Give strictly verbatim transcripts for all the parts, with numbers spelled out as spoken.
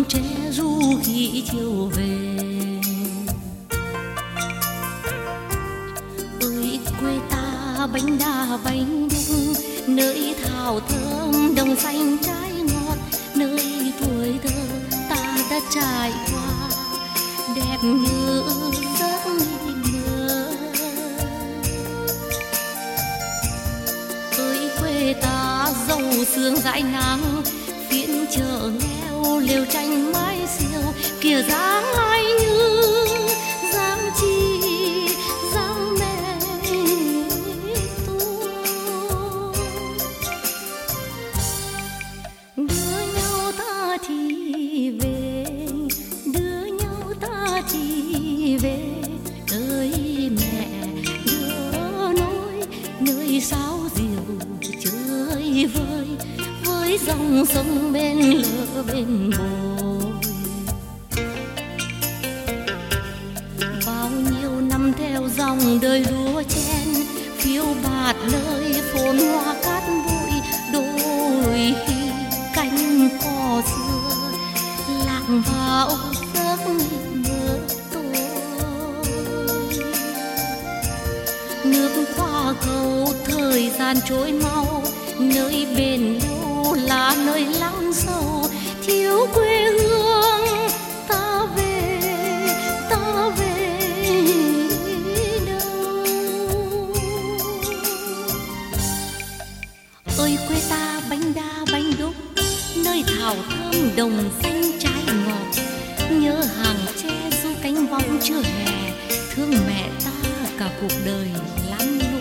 hàng tre ru khi chiều về. Ơi quê ta bánh đa bánh đúc, nơi thảo thơm đồng xanh trái ngọt, nơi tuổi thơ ta đã trải qua đẹp như giấc mơ. Ơi quê ta dâu sương dãi nắng, phiên chợ nghèo lều tranh mái xiêu, kìa dáng ai như dáng chi dáng mẹ tôi. Đưa nhau ta thì về, đưa nhau ta thì về, ơi mẹ đưa nối nơi sáo diều chơi vơi với dòng sông bên lỡ bên bồi. Bao nhiêu năm theo dòng đời đua chen, phiêu bạt nơi phồn hoa cát bụi, đôi khi cánh cò xưa lạc vào giấc mơ tôi. Nước qua cầu thời gian trôi mau, nơi bền lâu là nơi lắng sâu, thiếu quê hương ta về ta về đâu. Ơi quê ta bánh đa bánh đúc, nơi thảo thơm đồng xanh trái ngọt, nhớ hàng tre du cánh võng chưa hè, thương mẹ ta cả cuộc đời lắm lũ.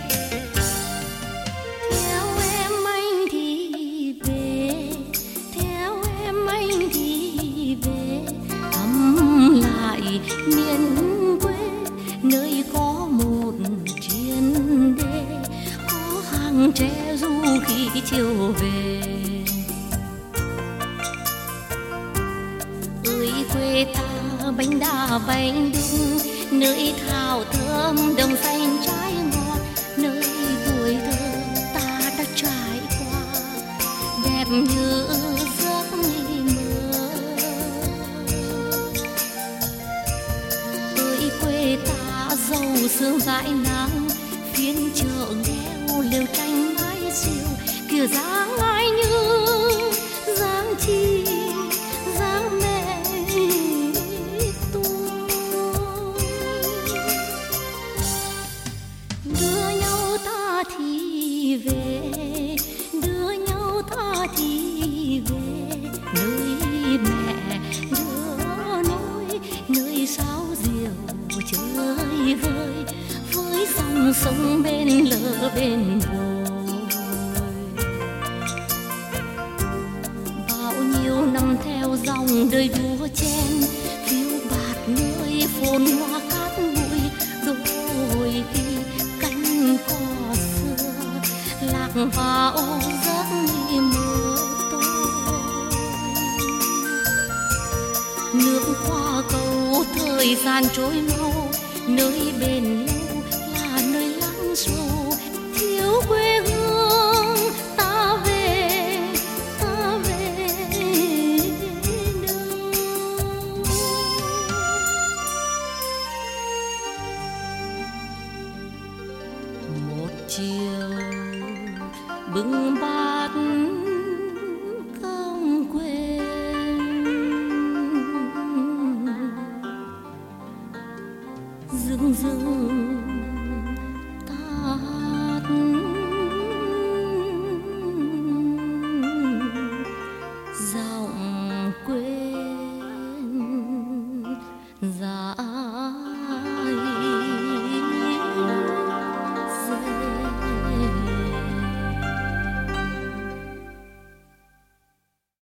Theo em anh thì về, theo em anh thì về, thăm lại miền quê nơi có một triền đê, có hàng tre ru khi chiều về. Ơi quê ta bánh đa bánh đúc, nơi thảo thơm đồng xanh trái ngọt, nơi tuổi thơ ta đã trải qua đẹp như giấc mơ. Ơi quê ta dâu sương dãi nắng, phiên chợ nghèo lều tranh mái xiêu, kìa dáng ai như dáng chi dáng mẹ tôi. Đưa nhau ta thì về, đưa nhau ta thì về, nơi mẹ đưa nối nơi sáo diều chơi vơi với dòng sông bên lỡ bên bồi. Bao nhiêu năm theo dòng đời đua chen, phiêu bạt nơi phồn hoa cát bụi, đôi khi cánh cò xưa lạc vào giấc mơ tôi. Nước qua cầu thời gian trôi mau, nơi bền lâu là nơi lắng sâu, thiếu quê hương ta về ta về đâu. Một chiều bưng bát cơm quê, rừng rừng